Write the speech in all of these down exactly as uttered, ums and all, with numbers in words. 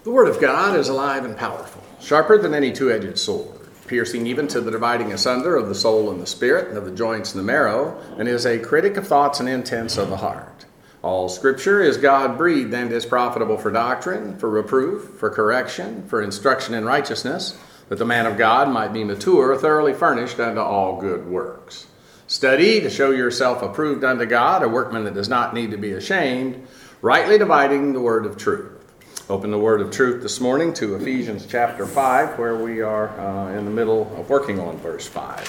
The Word of God is alive and powerful, sharper than any two-edged sword, piercing even to the dividing asunder of the soul and the spirit, and of the joints and the marrow, and is a critic of thoughts and intents of the heart. All Scripture is God-breathed and is profitable for doctrine, for reproof, for correction, for instruction in righteousness, that the man of God might be mature, thoroughly furnished unto all good works. Study to show yourself approved unto God, a workman that does not need to be ashamed, rightly dividing the word of truth. Open the word of truth this morning to Ephesians chapter five, where we are uh, in the middle of working on verse five.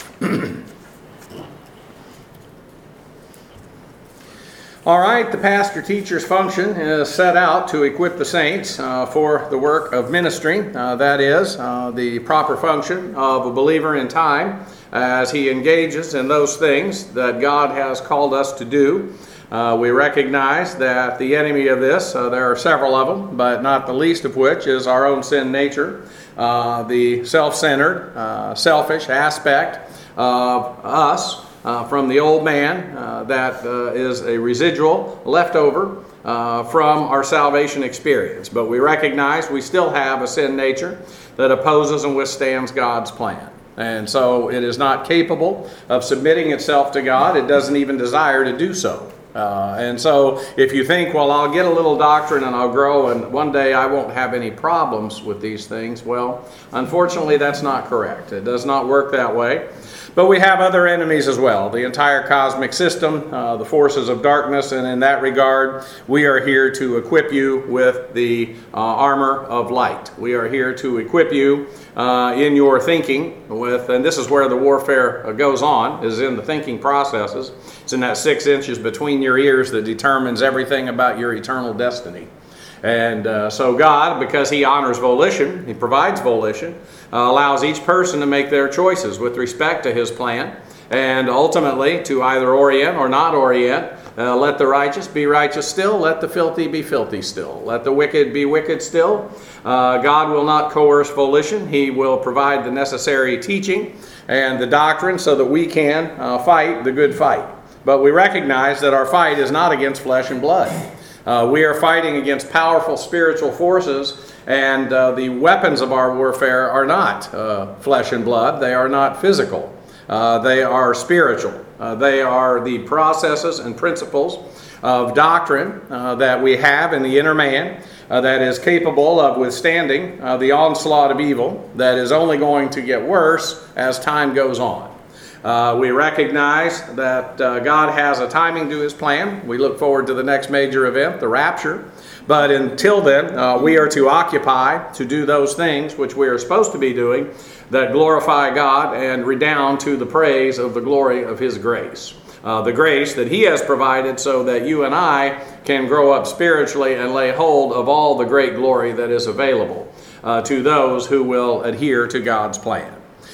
All right, the pastor-teacher's function is set out to equip the saints uh, for the work of ministry. Uh, that is, uh, the proper function of a believer in time as he engages in those things that God has called us to do. Uh, we recognize that the enemy of this, uh, there are several of them, but not the least of which is our own sin nature, uh, the self-centered, uh, selfish aspect of us uh, from the old man uh, that uh, is a residual leftover uh, from our salvation experience. But we recognize we still have a sin nature that opposes and withstands God's plan. And so it is not capable of submitting itself to God. It doesn't even desire to do so. Uh, and so if you think, well, I'll get a little doctrine and I'll grow and one day I won't have any problems with these things, well, unfortunately that's not correct. It does not work that way. But we have other enemies as well, the entire cosmic system, uh, the forces of darkness, and in that regard, we are here to equip you with the uh, armor of light. We are here to equip you uh, in your thinking with, and this is where the warfare goes on, is in the thinking processes. It's in that six inches between your ears that determines everything about your eternal destiny. And uh, so God, because He honors volition, He provides volition, uh, allows each person to make their choices with respect to His plan, and ultimately to either orient or not orient. Uh, let the righteous be righteous still, let the filthy be filthy still, let the wicked be wicked still. Uh, God will not coerce volition. He will provide the necessary teaching and the doctrine so that we can uh, fight the good fight. But we recognize that our fight is not against flesh and blood. Uh, we are fighting against powerful spiritual forces, and uh, the weapons of our warfare are not uh, flesh and blood. They are not physical. Uh, they are spiritual. Uh, they are the processes and principles of doctrine uh, that we have in the inner man uh, that is capable of withstanding uh, the onslaught of evil that is only going to get worse as time goes on. Uh, we recognize that uh, God has a timing to His plan. We look forward to the next major event, the rapture. But until then, uh, we are to occupy to do those things which we are supposed to be doing that glorify God and redound to the praise of the glory of His grace. Uh, the grace that He has provided so that you and I can grow up spiritually and lay hold of all the great glory that is available uh, to those who will adhere to God's plan.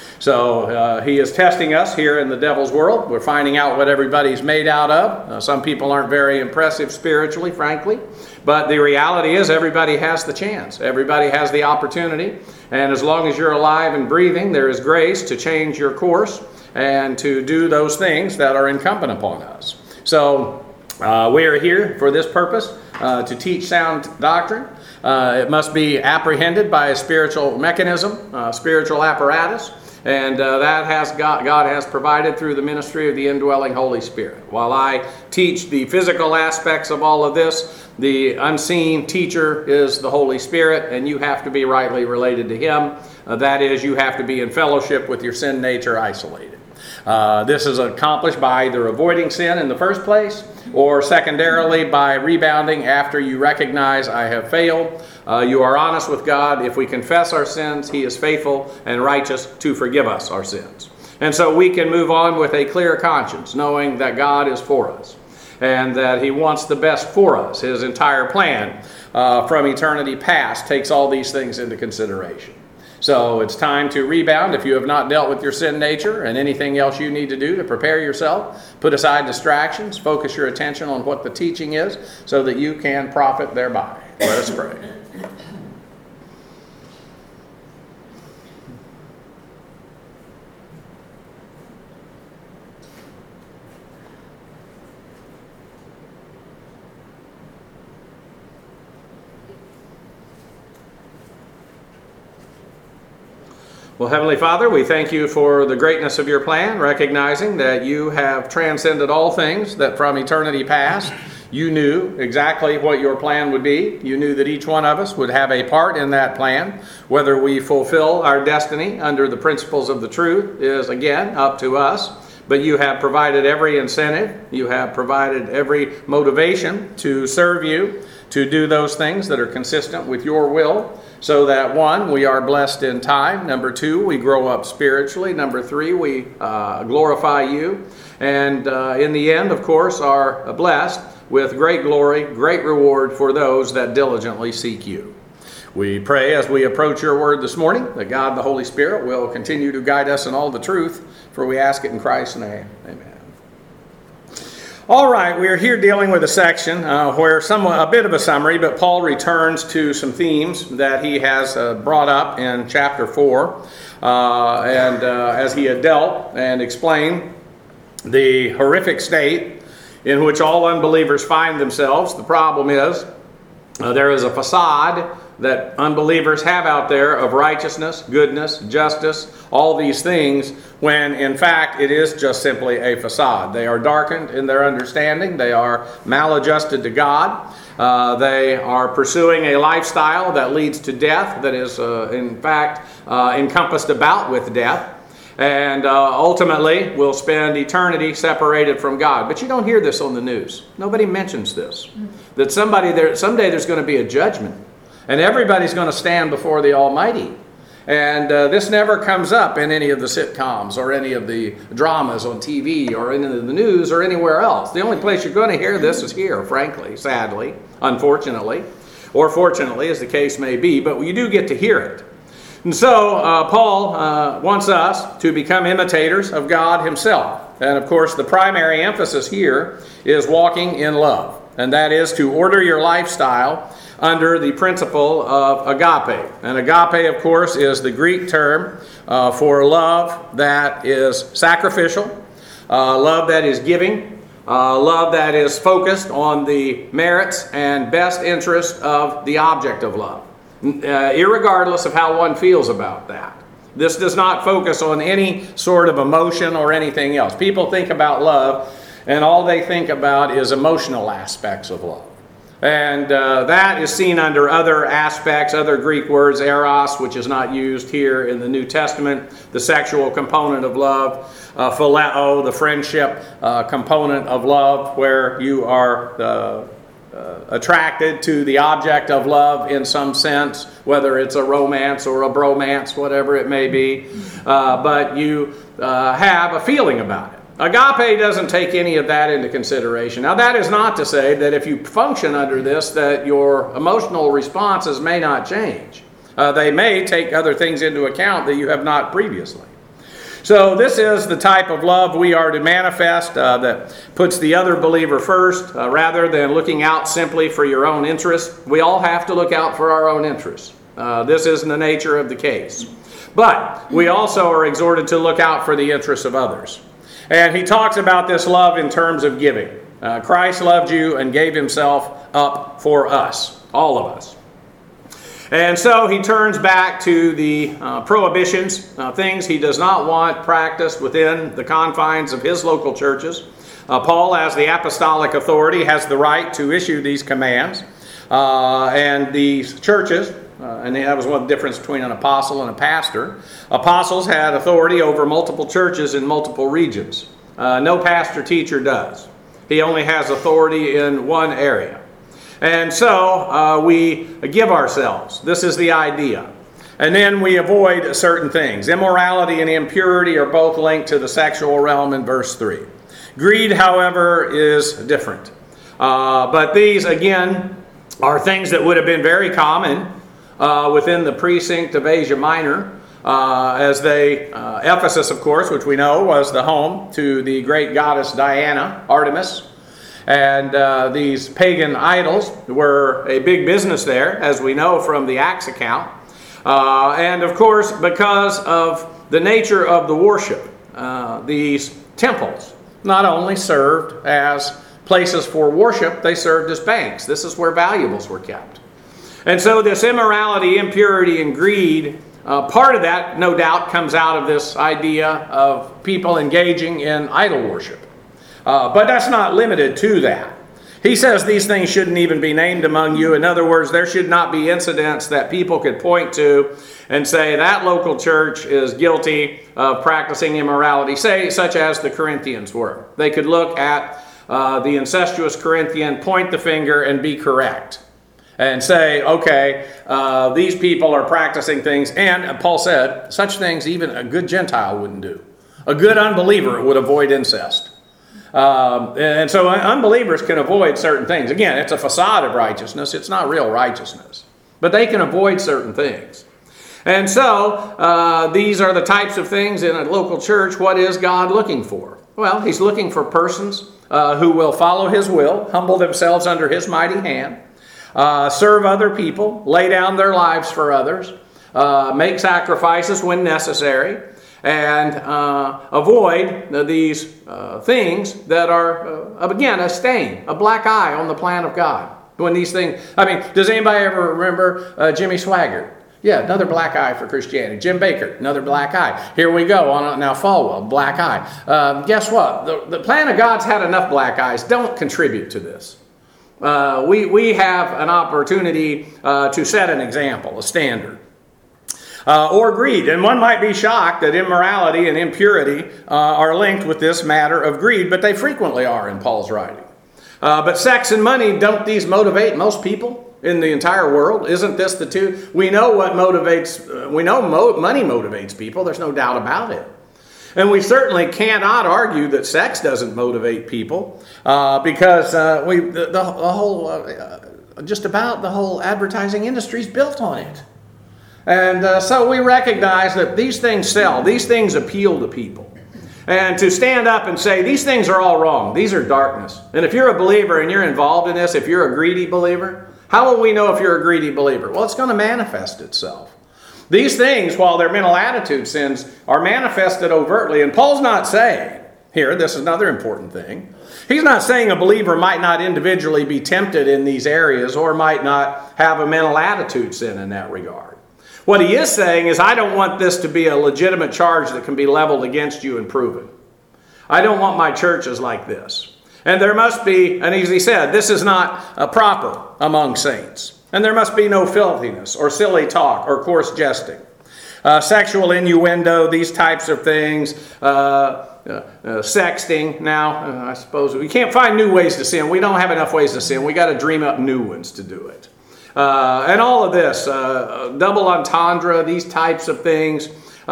So uh, He is testing us here in the devil's world. We're finding out what everybody's made out of. Uh, some people aren't very impressive spiritually, frankly. But the reality is everybody has the chance. Everybody has the opportunity. And as long as you're alive and breathing, there is grace to change your course and to do those things that are incumbent upon us. So uh, we are here for this purpose, uh, to teach sound doctrine. Uh, it must be apprehended by a spiritual mechanism, uh, spiritual apparatus. And uh, that has God, God has provided through the ministry of the indwelling Holy Spirit. While I teach the physical aspects of all of this, the unseen teacher is the Holy Spirit, and you have to be rightly related to Him. Uh, that is, you have to be in fellowship with your sin nature isolated. Uh, this is accomplished by either avoiding sin in the first place, or secondarily by rebounding after you recognize I have failed. Uh, you are honest with God. If we confess our sins, He is faithful and righteous to forgive us our sins. And so we can move on with a clear conscience, knowing that God is for us and that He wants the best for us. His entire plan uh, from eternity past takes all these things into consideration. So it's time to rebound if you have not dealt with your sin nature and anything else you need to do to prepare yourself. Put aside distractions, focus your attention on what the teaching is so that you can profit thereby. Let us pray. Well, Heavenly Father, we thank you for the greatness of your plan, recognizing that you have transcended all things, that from eternity past, you knew exactly what your plan would be. You knew that each one of us would have a part in that plan. Whether we fulfill our destiny under the principles of the truth is, again, up to us. But you have provided every incentive. You have provided every motivation to serve you, to do those things that are consistent with your will, so that, one, we are blessed in time. Number two, we grow up spiritually. Number three, we uh, glorify you. And uh, in the end, of course, are blessed with great glory, great reward for those that diligently seek you. We pray as we approach your word this morning that God, the Holy Spirit, will continue to guide us in all the truth, for we ask it in Christ's name. Amen. All right, we are here dealing with a section uh, where somewhat a bit of a summary, but Paul returns to some themes that he has uh, brought up in chapter four, uh, and uh, as he had dealt and explained the horrific state in which all unbelievers find themselves. The problem is uh, there is a facade that unbelievers have out there of righteousness, goodness, justice, all these things, when in fact it is just simply a facade. They are darkened in their understanding. They are maladjusted to God. Uh, they are pursuing a lifestyle that leads to death, that is uh, in fact uh, encompassed about with death. And uh, ultimately will spend eternity separated from God. But you don't hear this on the news. Nobody mentions this. That somebody there someday there's going to be a judgment. And everybody's going to stand before the Almighty. And uh, this never comes up in any of the sitcoms or any of the dramas on T V or in the news or anywhere else. The only place you're going to hear this is here, frankly, sadly, unfortunately, or fortunately, as the case may be. But you do get to hear it. And so uh, Paul uh, wants us to become imitators of God himself. And of course, the primary emphasis here is walking in love. And that is to order your lifestyle under the principle of agape. And agape, of course, is the Greek term uh, for love that is sacrificial, uh, love that is giving, uh, love that is focused on the merits and best interest of the object of love. Uh, irregardless of how one feels about that. This does not focus on any sort of emotion or anything else. People think about love, and all they think about is emotional aspects of love. And uh, that is seen under other aspects, other Greek words, eros, which is not used here in the New Testament, the sexual component of love, uh, phileo, the friendship uh, component of love, where you are uh, Uh, attracted to the object of love in some sense, whether it's a romance or a bromance, whatever it may be, uh, but you uh, have a feeling about it. Agape doesn't take any of that into consideration. Now, that is not to say that if you function under this, that your emotional responses may not change. Uh, they may take other things into account that you have not previously. So this is the type of love we are to manifest uh, that puts the other believer first uh, rather than looking out simply for your own interests. We all have to look out for our own interests. Uh, this isn't the nature of the case. But we also are exhorted to look out for the interests of others. And he talks about this love in terms of giving. Uh, Christ loved you and gave himself up for us, all of us. And so he turns back to the uh, prohibitions, uh, things he does not want practiced within the confines of his local churches. Uh, Paul, as the apostolic authority, has the right to issue these commands. Uh, and these churches, uh, and that was one of the difference between an apostle and a pastor. Apostles had authority over multiple churches in multiple regions. Uh, no pastor-teacher does. He only has authority in one area. And so uh, we give ourselves. This is the idea. And then we avoid certain things. Immorality and impurity are both linked to the sexual realm in verse three. Greed, however, is different. Uh, but these, again, are things that would have been very common uh, within the precinct of Asia Minor. Uh, as they, uh, Ephesus, of course, which we know was the home to the great goddess Diana, Artemis. And uh, these pagan idols were a big business there, as we know from the Acts account. Uh, and of course, because of the nature of the worship, uh, these temples not only served as places for worship, they served as banks. This is where valuables were kept. And so this immorality, impurity, and greed Uh, part of that, no doubt, comes out of this idea of people engaging in idol worship. Uh, but that's not limited to that. He says these things shouldn't even be named among you. In other words, there should not be incidents that people could point to and say that local church is guilty of practicing immorality, say, such as the Corinthians were. They could look at uh, the incestuous Corinthian, point the finger, and be correct. And say, okay, uh, these people are practicing things, and Paul said, such things even a good Gentile wouldn't do. A good unbeliever would avoid incest. Um, and so unbelievers can avoid certain things. Again, it's a facade of righteousness. It's not real righteousness. But they can avoid certain things. And so uh, these are the types of things in a local church. What is God looking for? Well, he's looking for persons uh, who will follow his will, humble themselves under his mighty hand, uh, serve other people, lay down their lives for others, uh, make sacrifices when necessary, and uh, avoid these uh, things that are, uh, again, a stain, a black eye on the plan of God. When these things, I mean, does anybody ever remember uh, Jimmy Swaggart? Yeah, another black eye for Christianity. Jim Baker, another black eye. Here we go on now Falwell, black eye. Um, guess what? The, the plan of God's had enough black eyes. Don't contribute to this. Uh, we, we have an opportunity uh, to set an example, a standard. Uh, or greed. And one might be shocked that immorality and impurity uh, are linked with this matter of greed, but they frequently are in Paul's writing. Uh, but sex and money, don't these motivate most people in the entire world? Isn't this the two? We know what motivates, uh, we know mo- money motivates people, there's no doubt about it. And we certainly cannot argue that sex doesn't motivate people uh, because uh, we the, the, the whole, uh, just about the whole advertising industry is built on it. And uh, so we recognize that these things sell. These things appeal to people. And to stand up and say, these things are all wrong. These are darkness. And if you're a believer and you're involved in this, if you're a greedy believer, how will we know if you're a greedy believer? Well, it's going to manifest itself. These things, while they're mental attitude sins, are manifested overtly. And Paul's not saying, here, this is another important thing. He's not saying a believer might not individually be tempted in these areas or might not have a mental attitude sin in that regard. What he is saying is, I don't want this to be a legitimate charge that can be leveled against you and proven. I don't want my churches like this. And there must be, and as he said, this is not uh, proper among saints. And there must be no filthiness or silly talk or coarse jesting. Uh, sexual innuendo, these types of things, uh, uh, uh, sexting. Now, uh, I suppose we can't find new ways to sin. We don't have enough ways to sin. We got to dream up new ones to do it. Uh, and all of this, uh, double entendre, these types of things,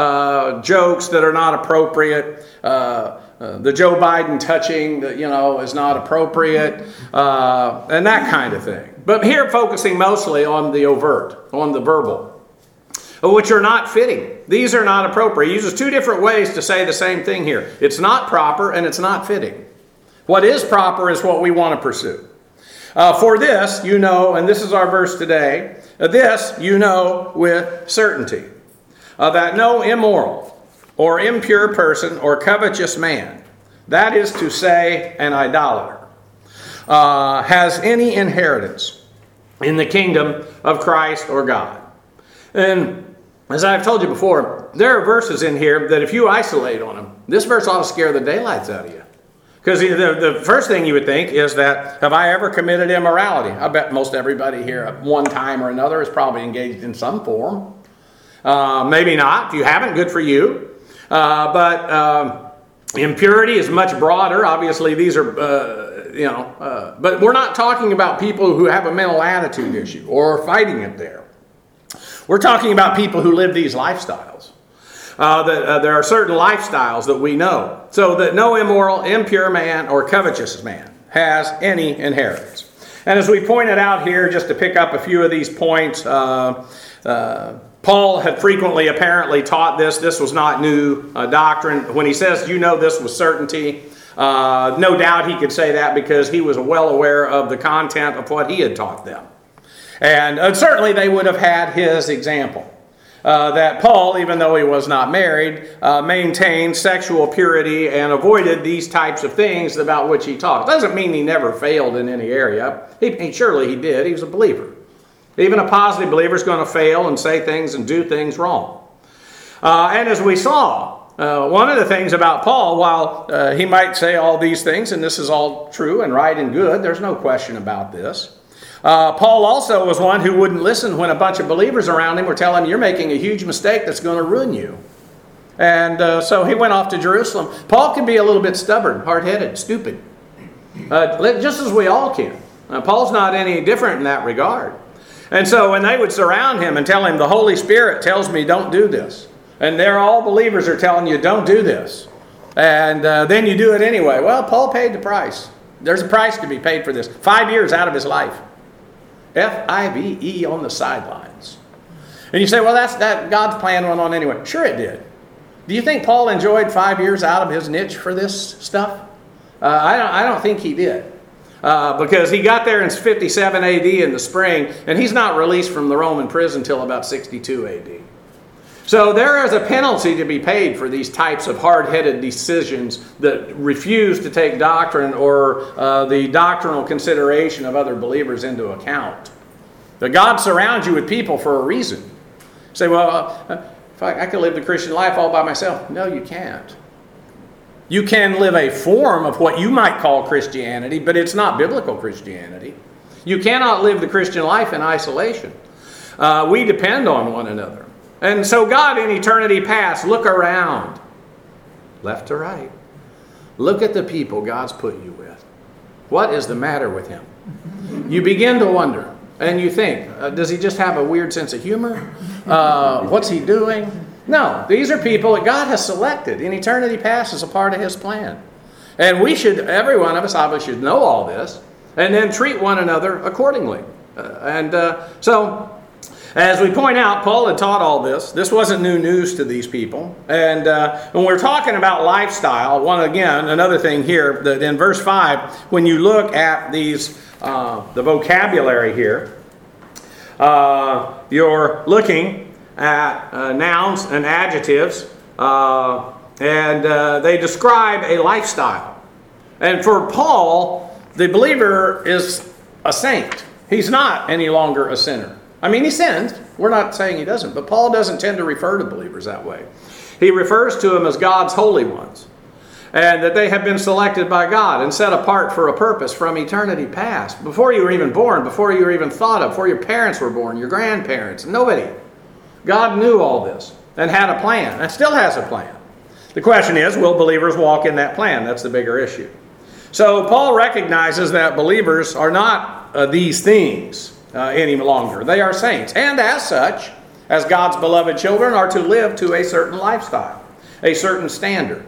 uh, jokes that are not appropriate, uh, uh, the Joe Biden touching, that, you know, is not appropriate, uh, and that kind of thing. But here focusing mostly on the overt, on the verbal, which are not fitting. These are not appropriate. He uses two different ways to say the same thing here. It's not proper and it's not fitting. What is proper is what we want to pursue. Uh, for this, you know, and this is our verse today, uh, this you know with certainty, uh, that no immoral or impure person or covetous man, that is to say, an idolater, uh, has any inheritance in the kingdom of Christ or God. And as I've told you before, there are verses in here that if you isolate on them, this verse ought to scare the daylights out of you. Because the, the first thing you would think is that, have I ever committed immorality? I bet most everybody here at one time or another is probably engaged in some form. Uh, maybe not. If you haven't, good for you. Uh, but um, impurity is much broader. Obviously, these are, uh, you know, uh, but we're not talking about people who have a mental attitude issue or are fighting it there. We're talking about people who live these lifestyles. Uh, that uh, there are certain lifestyles that we know, so that no immoral, impure man or covetous man has any inheritance. And as we pointed out here, just to pick up a few of these points, uh, uh, Paul had frequently apparently taught this. This was not new uh, doctrine. When he says, you know this with certainty, uh, no doubt he could say that because he was well aware of the content of what he had taught them. And uh, certainly they would have had his example. Uh, that Paul, even though he was not married, uh, maintained sexual purity and avoided these types of things about which he talked. Doesn't mean he never failed in any area. He, he surely he did. He was a believer. Even a positive believer is going to fail and say things and do things wrong. Uh, and as we saw, uh, one of the things about Paul, while uh, he might say all these things, and this is all true and right and good, there's no question about this. Uh, Paul also was one who wouldn't listen when a bunch of believers around him were telling him, you're making a huge mistake that's going to ruin you. And uh, so he went off to Jerusalem. Paul can be a little bit stubborn, hard-headed, stupid, uh, just as we all can. Uh, Paul's not any different in that regard. And so when they would surround him and tell him, the Holy Spirit tells me don't do this, and they're all believers are telling you don't do this, and uh, then you do it anyway. Well, Paul paid the price. There's a price to be paid for this. Five years out of his life. F I V E on the sidelines. And you say, well, that's that God's plan went on anyway. Sure it did. Do you think Paul enjoyed five years out of his niche for this stuff? Uh, I, don't, I don't think he did. Uh, because he got there in fifty-seven A D in the spring, and he's not released from the Roman prison until about sixty-two A D. So there is a penalty to be paid for these types of hard-headed decisions that refuse to take doctrine or uh, the doctrinal consideration of other believers into account. That God surrounds you with people for a reason. You say, well, uh, if I, I could live the Christian life all by myself. No, you can't. You can live a form of what you might call Christianity, but it's not biblical Christianity. You cannot live the Christian life in isolation. Uh, we depend on one another. And so God in eternity past, look around, left to right. Look at the people God's put you with. What is the matter with him? You begin to wonder, and you think, uh, does he just have a weird sense of humor? Uh, what's he doing? No, these are people that God has selected in eternity past as a part of his plan. And we should, every one of us obviously should know all this, and then treat one another accordingly. Uh, and uh, so... As we point out, Paul had taught all this. This wasn't new news to these people. And uh, when we're talking about lifestyle, one again, another thing here, that in verse five, when you look at these, uh, the vocabulary here, uh, you're looking at uh, nouns and adjectives, uh, and uh, they describe a lifestyle. And for Paul, the believer is a saint. He's not any longer a sinner. I mean, he sins. We're not saying he doesn't. But Paul doesn't tend to refer to believers that way. He refers to them as God's holy ones. And that they have been selected by God and set apart for a purpose from eternity past. Before you were even born, before you were even thought of, before your parents were born, your grandparents, nobody. God knew all this and had a plan and still has a plan. The question is, will believers walk in that plan? That's the bigger issue. So Paul recognizes that believers are not uh, these things. Uh, any longer. They are saints. And as such, as God's beloved children, are to live to a certain lifestyle, a certain standard.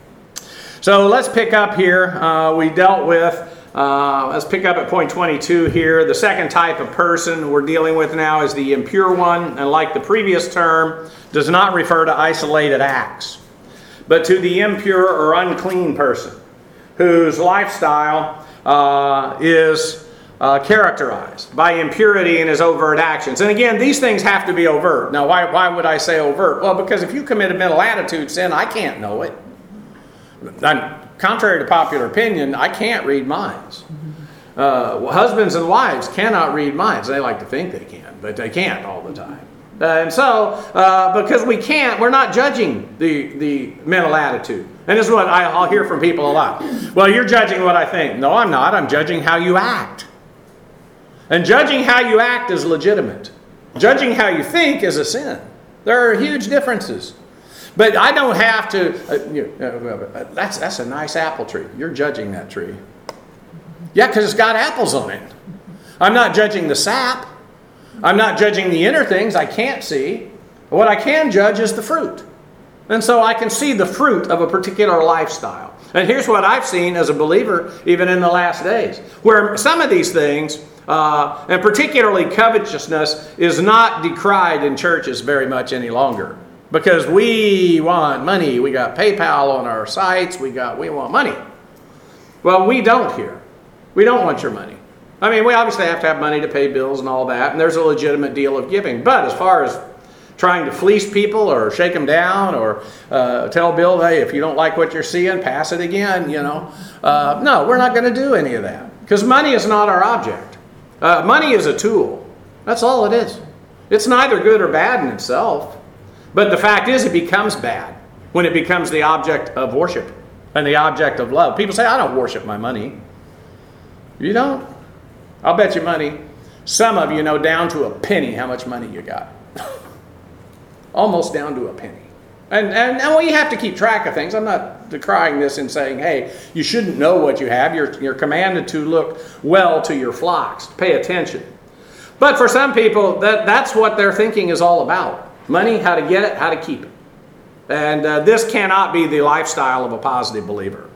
So let's pick up here. Uh, we dealt with, uh, let's pick up at point twenty-two here. The second type of person we're dealing with now is the impure one. And like the previous term, does not refer to isolated acts, but to the impure or unclean person whose lifestyle uh, is Uh, characterized by impurity in his overt actions. And again, these things have to be overt. Now, why, why would I say overt? Well, because if you commit a mental attitude sin, I can't know it. I'm, contrary to popular opinion, I can't read minds. Uh, husbands and wives cannot read minds. They like to think they can, but they can't all the time. Uh, and so, uh, because we can't, we're not judging the, the mental attitude. And this is what I, I'll hear from people a lot. Well, you're judging what I think. No, I'm not. I'm judging how you act. And judging how you act is legitimate. Judging how you think is a sin. There are huge differences. But I don't have to, uh, you know, uh, that's, that's a nice apple tree. You're judging that tree. Yeah, because it's got apples on it. I'm not judging the sap. I'm not judging the inner things I can't see. What I can judge is the fruit. And so I can see the fruit of a particular lifestyle. And here's what I've seen as a believer, even in the last days, where some of these things, uh, and particularly covetousness, is not decried in churches very much any longer. Because we want money. We got PayPal on our sites. We got we want money. Well, we don't here. We don't want your money. I mean, we obviously have to have money to pay bills and all that, and there's a legitimate deal of giving. But as far as trying to fleece people or shake them down or uh, tell Bill, hey, if you don't like what you're seeing, pass it again, you know. Uh, no, we're not going to do any of that. Because money is not our object. Uh, money is a tool. That's all it is. It's neither good or bad in itself. But the fact is, it becomes bad when it becomes the object of worship and the object of love. People say, I don't worship my money. You don't? I'll bet you money. Some of you know down to a penny how much money you got. Almost down to a penny. And, and, and well, you have to keep track of things. I'm not decrying this and saying, hey, you shouldn't know what you have. You're, you're commanded to look well to your flocks, to pay attention. But for some people, that, that's what their thinking is all about. Money, how to get it, how to keep it. And uh, this cannot be the lifestyle of a positive believer.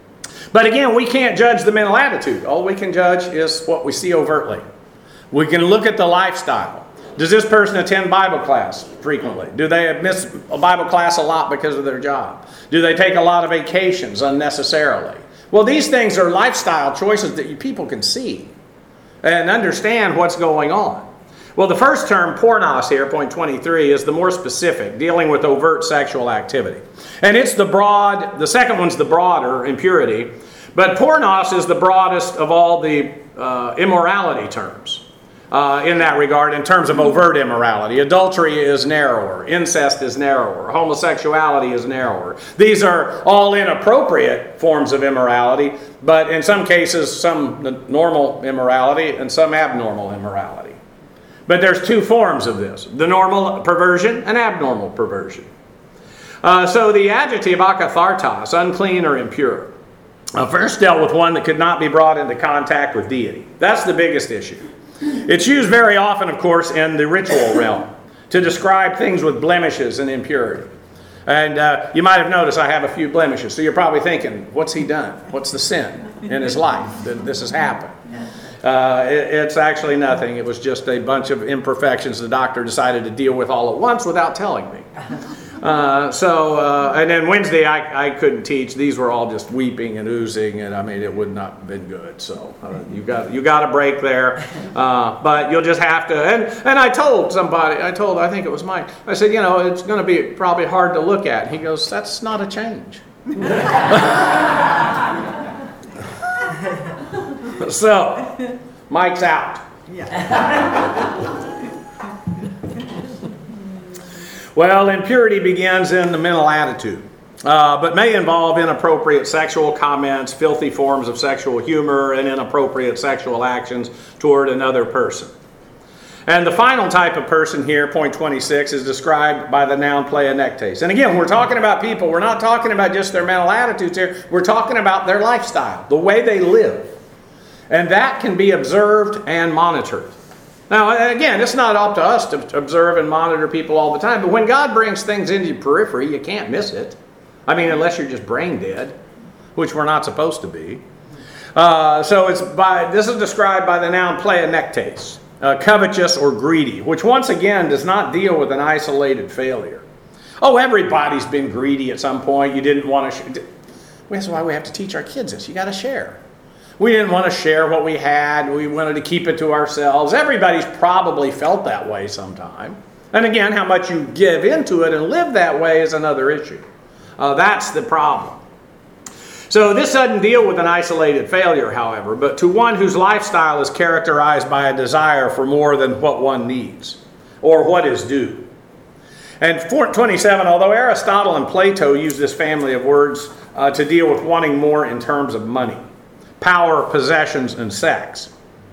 But again, we can't judge the mental attitude. All we can judge is what we see overtly. We can look at the lifestyle. Does this person attend Bible class frequently? Do they miss a Bible class a lot because of their job? Do they take a lot of vacations unnecessarily? Well, these things are lifestyle choices that you people can see and understand what's going on. Well, the first term, pornos here, point twenty-three, is the more specific, dealing with overt sexual activity. And it's the broad, the second one's the broader, impurity. But pornos is the broadest of all the uh, immorality terms. Uh, in that regard, in terms of overt immorality. Adultery is narrower. Incest is narrower. Homosexuality is narrower. These are all inappropriate forms of immorality, but in some cases, some normal immorality and some abnormal immorality. But there's two forms of this. The normal perversion and abnormal perversion. Uh, so the adjective akathartos, unclean or impure, uh, first dealt with one that could not be brought into contact with deity. That's the biggest issue. It's used very often, of course, in the ritual realm to describe things with blemishes and impurity. And uh, you might have noticed I have a few blemishes. So you're probably thinking, what's he done? What's the sin in his life that this has happened? Uh, it, it's actually nothing. It was just a bunch of imperfections the doctor decided to deal with all at once without telling me. Uh, so, uh, and then Wednesday I, I couldn't teach. These were all just weeping and oozing, and I mean, it would not have been good. So uh, you got you got a break there, uh, but you'll just have to. And and I told somebody, I told, I think it was Mike. I said, you know, it's going to be probably hard to look at. He goes, that's not a change. So, Mike's out. Yeah. Well, impurity begins in the mental attitude, uh, but may involve inappropriate sexual comments, filthy forms of sexual humor, and inappropriate sexual actions toward another person. And the final type of person here, point twenty-six, is described by the noun pleonektes. And again, we're talking about people. We're not talking about just their mental attitudes here. We're talking about their lifestyle, the way they live. And that can be observed and monitored. Now, again, it's not up to us to observe and monitor people all the time, but when God brings things into your periphery, you can't miss it. I mean, unless you're just brain dead, which we're not supposed to be. Uh, so it's by this is described by the noun pleonektes, uh, covetous or greedy, which once again does not deal with an isolated failure. Oh, everybody's been greedy at some point. You didn't want to share. That's why we have to teach our kids this. You got to share. We didn't want to share what we had. We wanted to keep it to ourselves. Everybody's probably felt that way sometime. And again, how much you give into it and live that way is another issue. Uh, that's the problem. So this doesn't deal with an isolated failure, however, but to one whose lifestyle is characterized by a desire for more than what one needs or what is due. And four twenty-seven, although Aristotle and Plato use this family of words uh, to deal with wanting more in terms of money, power, possessions, and sex.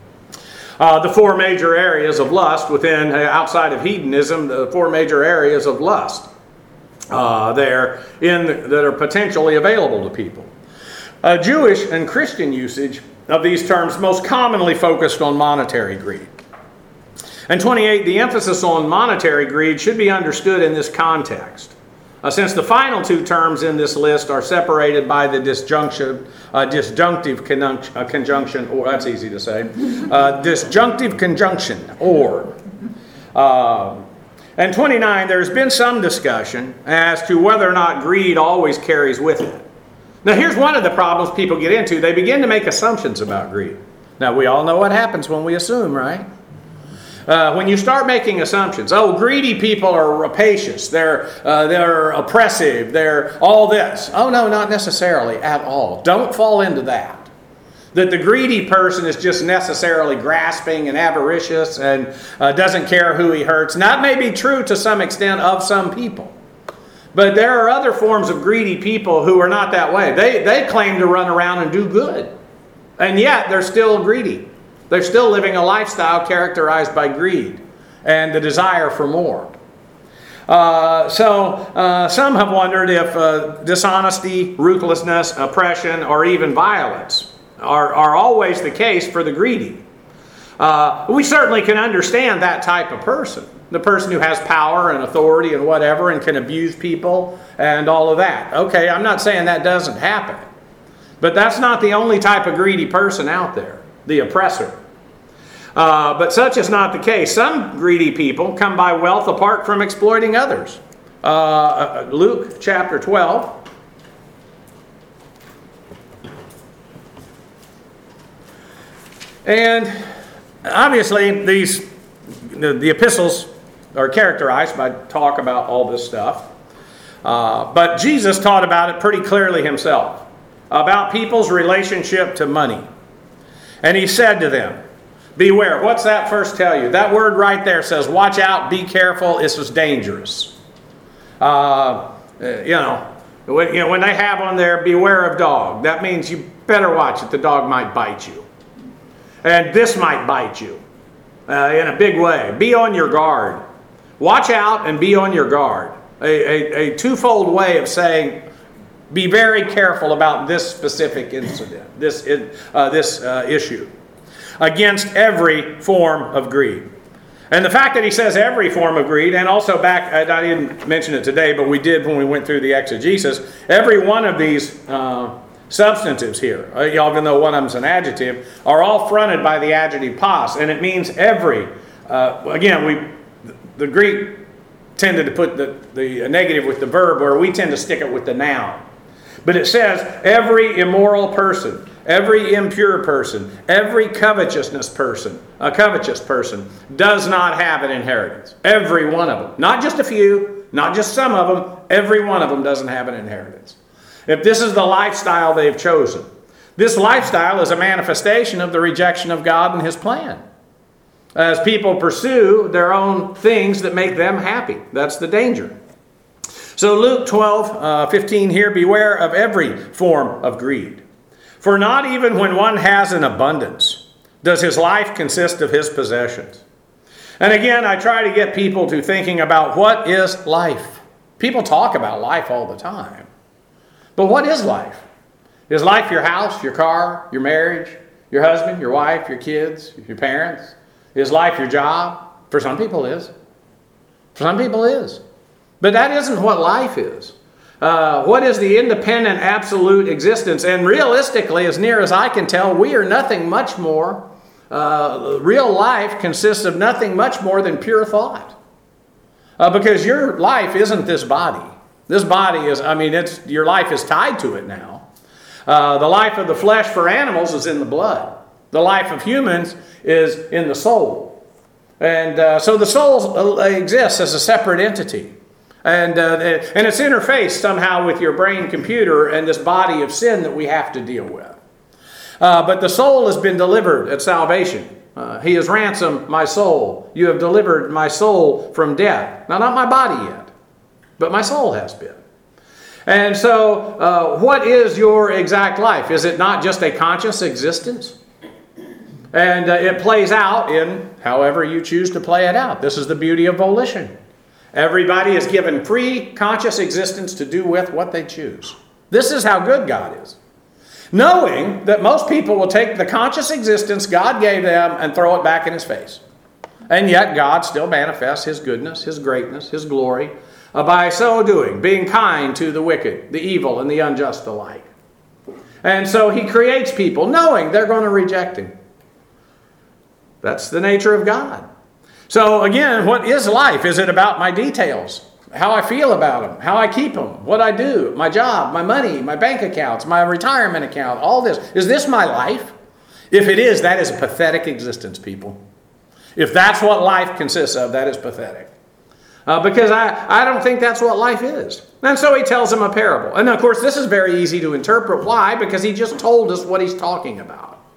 Uh, the four major areas of lust within, uh, outside of hedonism, the four major areas of lust uh, there in the, that are potentially available to people. Uh, Jewish and Christian usage of these terms most commonly focused on monetary greed. And twenty-eight, the emphasis on monetary greed should be understood in this context. Uh, since the final two terms in this list are separated by the disjunction, uh, disjunctive conjunction, uh, conjunction, or that's easy to say, uh, disjunctive conjunction, or. Uh, and twenty-nine, there's been some discussion as to whether or not greed always carries with it. Now here's one of the problems people get into. They begin to make assumptions about greed. Now we all know what happens when we assume, right? Uh, when you start making assumptions, oh, greedy people are rapacious, they're, uh, they're oppressive, they're all this. Oh, no, not necessarily at all. Don't fall into that. That the greedy person is just necessarily grasping and avaricious and uh, doesn't care who he hurts. And that may be true to some extent of some people. But there are other forms of greedy people who are not that way. They, they claim to run around and do good. And yet they're still greedy. They're still living a lifestyle characterized by greed and the desire for more. Uh, so uh, some have wondered if uh, dishonesty, ruthlessness, oppression, or even violence are, are always the case for the greedy. Uh, we certainly can understand that type of person. The person who has power and authority and whatever and can abuse people and all of that. Okay, I'm not saying that doesn't happen. But that's not the only type of greedy person out there, the oppressor. Uh, but such is not the case. Some greedy people come by wealth apart from exploiting others. Uh, Luke chapter twelve. And obviously these the, the epistles are characterized by talk about all this stuff. Uh, but Jesus taught about it pretty clearly himself, about people's relationship to money. And he said to them, beware. What's that first tell you? That word right there says, watch out, be careful, this is dangerous. Uh, you know, when, you know, when they have on there, beware of dog, that means you better watch it, the dog might bite you. And this might bite you uh, in a big way. Be on your guard. Watch out and be on your guard. A, a, a twofold way of saying, be very careful about this specific incident, this, uh, this uh, issue, against every form of greed. And the fact that he says every form of greed, and also back, I didn't mention it today, but we did when we went through the exegesis, every one of these uh, substantives here, even though one of them is an adjective, are all fronted by the adjective pas, and it means every. Uh, again, we the Greek tended to put the, the negative with the verb, where we tend to stick it with the noun. But it says every immoral person, every impure person, every covetousness person, a covetous person, does not have an inheritance. Every one of them. Not just a few, not just some of them, every one of them doesn't have an inheritance. If this is the lifestyle they've chosen, this lifestyle is a manifestation of the rejection of God and his plan. As people pursue their own things that make them happy. That's the danger. So Luke twelve, uh, fifteen here, beware of every form of greed. For not even when one has an abundance does his life consist of his possessions. And again, I try to get people to thinking about what is life. People talk about life all the time. But what is life? Is life your house, your car, your marriage, your husband, your wife, your kids, your parents? Is life your job? For some people it is. For some people it is. But that isn't what life is. Uh, what is the independent absolute existence? And realistically, as near as I can tell, we are nothing much more. Uh, real life consists of nothing much more than pure thought. Uh, because your life isn't this body. This body is, I mean, it's your life is tied to it now. Uh, the life of the flesh for animals is in the blood. The life of humans is in the soul. And uh, so the soul exists as a separate entity. And, uh, and it's interfaced somehow with your brain computer and this body of sin that we have to deal with. Uh, but the soul has been delivered at salvation. Uh, he has ransomed my soul. You have delivered my soul from death. Now, not my body yet, but my soul has been. And so, uh, what is your exact life? Is it not just a conscious existence? And uh, it plays out in however you choose to play it out. This is the beauty of volition. Everybody is given free conscious existence to do with what they choose. This is how good God is. Knowing that most people will take the conscious existence God gave them and throw it back in his face. And yet God still manifests his goodness, his greatness, his glory, uh, by so doing, being kind to the wicked, the evil, and the unjust alike. And so he creates people knowing they're going to reject him. That's the nature of God. So again, what is life? Is it about my details? How I feel about them? How I keep them? What I do? My job? My money? My bank accounts? My retirement account? All this. Is this my life? If it is, that is a pathetic existence, people. If that's what life consists of, that is pathetic. Uh, because I, I don't think that's what life is. And so he tells them a parable. And of course, this is very easy to interpret. Why? Because he just told us what he's talking about.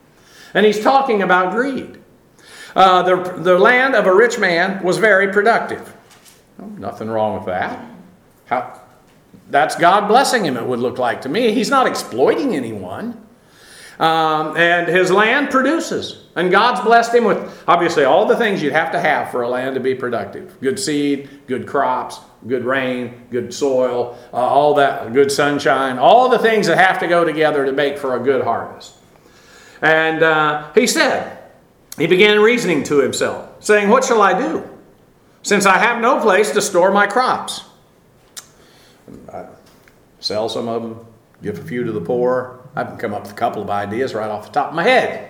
And he's talking about greed. Uh, the, the land of a rich man was very productive. Well, nothing wrong with that. How, that's God blessing him, it would look like to me. He's not exploiting anyone. Um, and his land produces. And God's blessed him with, obviously, all the things you'd have to have for a land to be productive. Good seed, good crops, good rain, good soil, uh, all that, good sunshine, all the things that have to go together to make for a good harvest. And uh, he said, he began reasoning to himself, saying, what shall I do, since I have no place to store my crops? I sell some of them, give a few to the poor. I can come up with a couple of ideas right off the top of my head.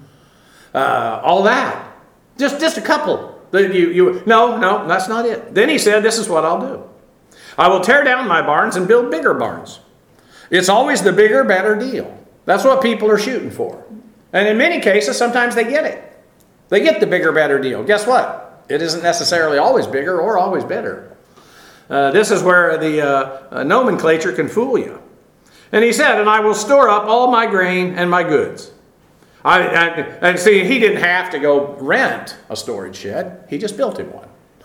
Uh, all that. Just, just a couple. You, you, no, no, that's not it. Then he said, this is what I'll do. I will tear down my barns and build bigger barns. It's always the bigger, better deal. That's what people are shooting for. And in many cases, sometimes they get it. They get the bigger, better deal. Guess what? It isn't necessarily always bigger or always better. Uh, this is where the uh, uh, nomenclature can fool you. And he said, and I will store up all my grain and my goods. I, I, and see, he didn't have to go rent a storage shed. He just built him one.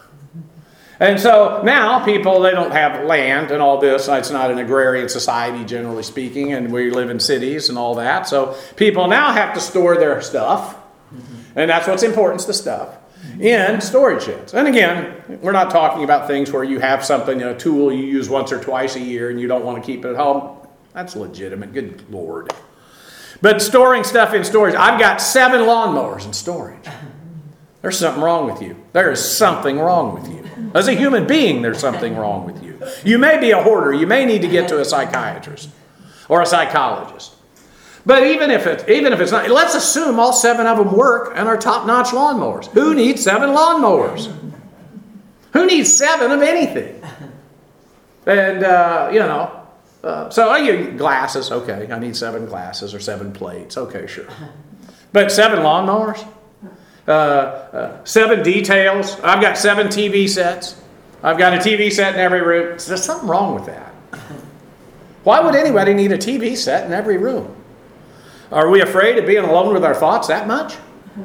And so now people, they don't have land and all this. It's not an agrarian society, generally speaking, and we live in cities and all that. So people now have to store their stuff, and that's what's important, is the stuff, in storage sheds. And again, we're not talking about things where you have something, a tool you use once or twice a year and you don't want to keep it at home. That's legitimate, good Lord. But storing stuff in storage, I've got seven lawnmowers in storage. There's something wrong with you. There is something wrong with you. As a human being, there's something wrong with you. You may be a hoarder. You may need to get to a psychiatrist or a psychologist. But even if it, even if it's not, let's assume all seven of them work and are top-notch lawnmowers. Who needs seven lawnmowers? Who needs seven of anything? And, uh, you know, uh, so I get glasses. Okay, I need seven glasses or seven plates. Okay, sure. But seven lawnmowers? Uh, uh, seven details. I've got seven T V sets. I've got a T V set in every room. There's something wrong with that. Why would anybody need a T V set in every room? Are we afraid of being alone with our thoughts that much?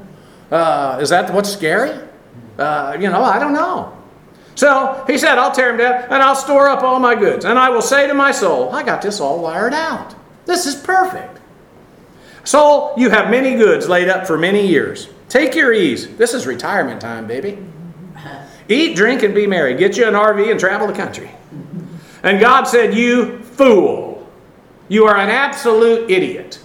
Uh, is that what's scary? Uh, you know, I don't know. So he said, I'll tear them down and I'll store up all my goods. And I will say to my soul, I got this all wired out. This is perfect. Soul, you have many goods laid up for many years. Take your ease. This is retirement time, baby. Eat, drink, and be merry. Get you an R V and travel the country. And God said, you fool. You are an absolute idiot.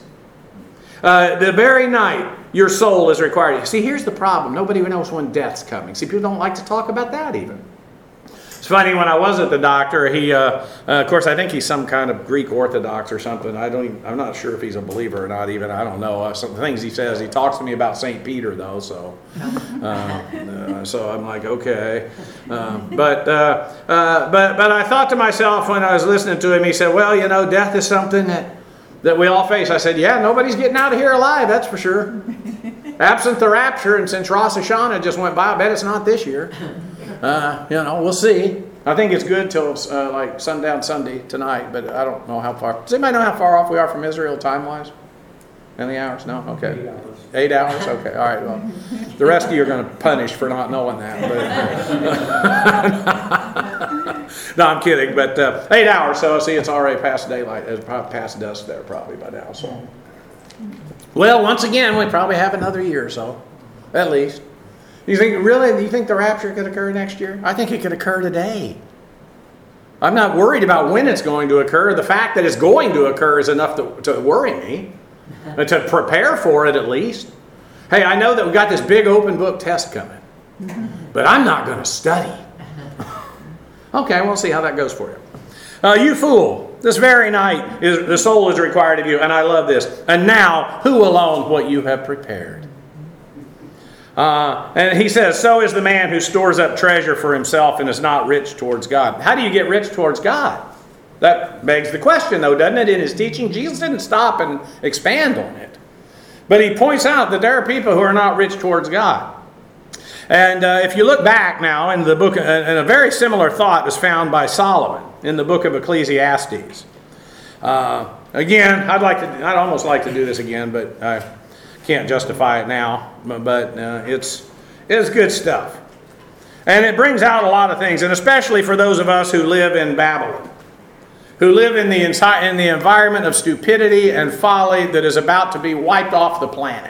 Uh, the very night your soul is required. See, here's the problem. Nobody knows when death's coming. See, people don't like to talk about that even. It's funny, when I was at the doctor, he, uh, uh, of course, I think he's some kind of Greek Orthodox or something. I don't even, I'm not sure if he's a believer or not even. I don't know. Uh, some things he says, he talks to me about Saint Peter, though, so uh, uh, so I'm like, okay. Uh, but, uh, uh, but, but I thought to myself when I was listening to him, he said, well, you know, death is something that, that we all face. I said, yeah, nobody's getting out of here alive, that's for sure. Absent the rapture, and since Rosh Hashanah just went by, I bet it's not this year. Uh, you know, we'll see. I think it's good till uh, like sundown Sunday tonight, but I don't know how far. Does anybody know how far off we are from Israel time-wise? Any hours? No? Okay. Eight hours. Eight hours? Okay. All right. Well, the rest of you are going to punish for not knowing that. But no, I'm kidding. But uh, eight hours. So see, it's already past daylight. It's past dusk there probably by now. So, well, once again, we probably have another year or so, at least. You think, really, do you think the rapture could occur next year? I think it could occur today. I'm not worried about when it's going to occur. The fact that it's going to occur is enough to, to worry me, to prepare for it at least. Hey, I know that we've got this big open book test coming, but I'm not going to study. Okay, we'll see how that goes for you. Uh, you fool, this very night is, the soul is required of you, and I love this. And now, who will own what you have prepared? Uh, and he says, so is the man who stores up treasure for himself and is not rich towards God. How do you get rich towards God? That begs the question, though, doesn't it? In his teaching, Jesus didn't stop and expand on it. But he points out that there are people who are not rich towards God. And uh, if you look back now in the book, and a very similar thought is found by Solomon in the book of Ecclesiastes. Uh, again, I'd like to, I'd almost like to do this again, but I Can't justify it now, but uh, it's, it's good stuff. And it brings out a lot of things, and especially for those of us who live in Babylon, who live in the, insi- in the environment of stupidity and folly that is about to be wiped off the planet.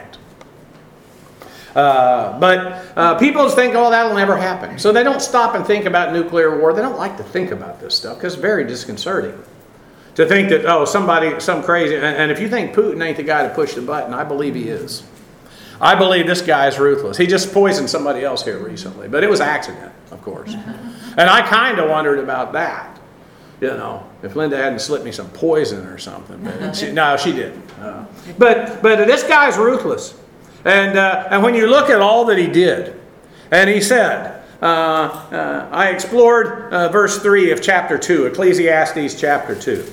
Uh, but uh, people think, oh, that'll never happen. So they don't stop and think about nuclear war. They don't like to think about this stuff because it's very disconcerting. To think that, oh, somebody, some crazy, and, and if you think Putin ain't the guy to push the button, I believe he is. I believe this guy is ruthless. He just poisoned somebody else here recently, but it was accident, of course. And I kind of wondered about that. You know, if Linda hadn't slipped me some poison or something. But she, no, she didn't. Uh, but but this guy's ruthless. And, uh, and when you look at all that he did, and he said, uh, uh, I explored uh, verse three of chapter two, Ecclesiastes chapter two.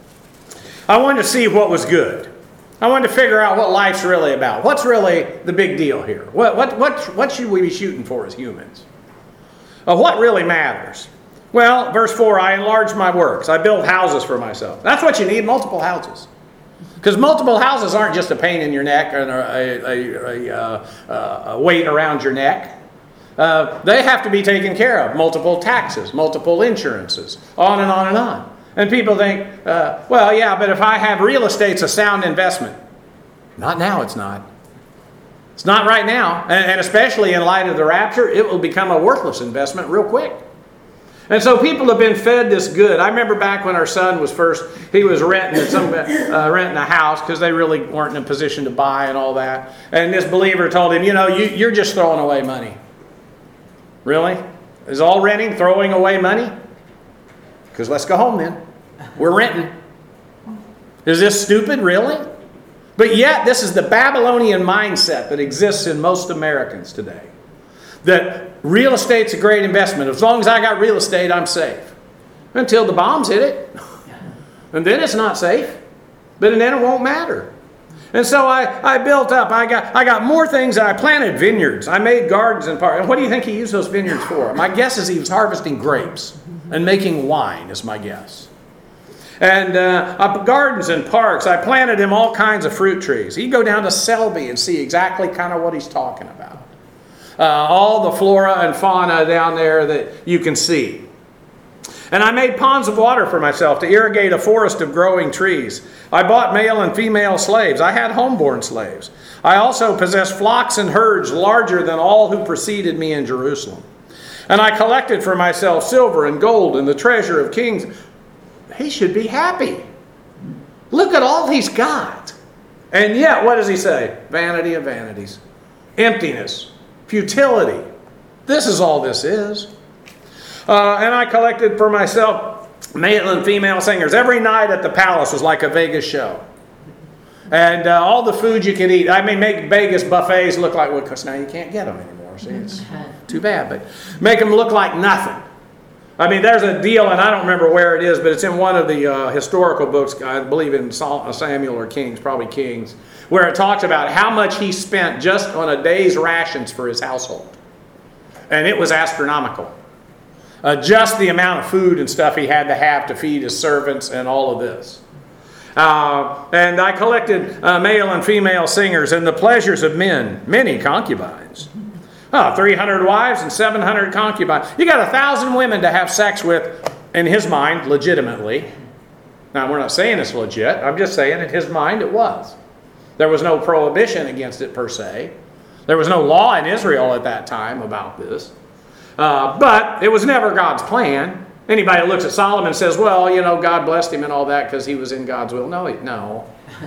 I wanted to see what was good. I wanted to figure out what life's really about. What's really the big deal here? What, what, what, what should we be shooting for as humans? Uh, what really matters? Well, verse four, I enlarged my works. I built houses for myself. That's what you need, multiple houses. Because multiple houses aren't just a pain in your neck and a, a, a, a, a weight around your neck. Uh, they have to be taken care of. Multiple taxes, multiple insurances, on and on and on. And people think, uh, well, yeah, but if I have real estate's a sound investment. Not now, it's not. It's not right now. And, and especially in light of the rapture, it will become a worthless investment real quick. And so people have been fed this good. I remember back when our son was first, he was renting some uh, renting a house because they really weren't in a position to buy and all that. And this believer told him, you know, you, you're just throwing away money. Really? Is all renting throwing away money? Because let's go home then. We're renting. Is this stupid, really? But yet, this is the Babylonian mindset that exists in most Americans today. That real estate's a great investment. As long as I got real estate, I'm safe. Until the bombs hit it. And then it's not safe. But then it won't matter. And so I, I built up. I got I got more things. I planted vineyards. I made gardens and parks. What do you think he used those vineyards for? My guess is he was harvesting grapes and making wine, is my guess. And uh, gardens and parks. I planted him all kinds of fruit trees. He'd go down to Selby and see exactly kind of what he's talking about. Uh, all the flora and fauna down there that you can see. And I made ponds of water for myself to irrigate a forest of growing trees. I bought male and female slaves. I had homeborn slaves. I also possessed flocks and herds larger than all who preceded me in Jerusalem. And I collected for myself silver and gold and the treasure of kings. He should be happy. Look at all he's got. And yet, what does he say? Vanity of vanities. Emptiness. Futility. This is all this is. Uh, and I collected for myself male and female singers. Every night at the palace was like a Vegas show. And uh, all the food you could eat. I mean, make Vegas buffets look like, well, because now you can't get them anymore. See, it's too bad. But make them look like nothing. I mean, there's a deal, and I don't remember where it is, but it's in one of the uh, historical books, I believe in Samuel or Kings, probably Kings, where it talks about how much he spent just on a day's rations for his household. And it was astronomical. Uh, just the amount of food and stuff he had to have to feed his servants and all of this. Uh, and I collected uh, male and female singers and the pleasures of men, many concubines. Oh, three hundred wives and seven hundred concubines. You got a thousand women to have sex with, in his mind, legitimately. Now, we're not saying it's legit. I'm just saying in his mind it was. There was no prohibition against it per se. There was no law in Israel at that time about this. Uh, but it was never God's plan. Anybody that looks at Solomon and says, well, you know, God blessed him and all that because he was in God's will. No, no.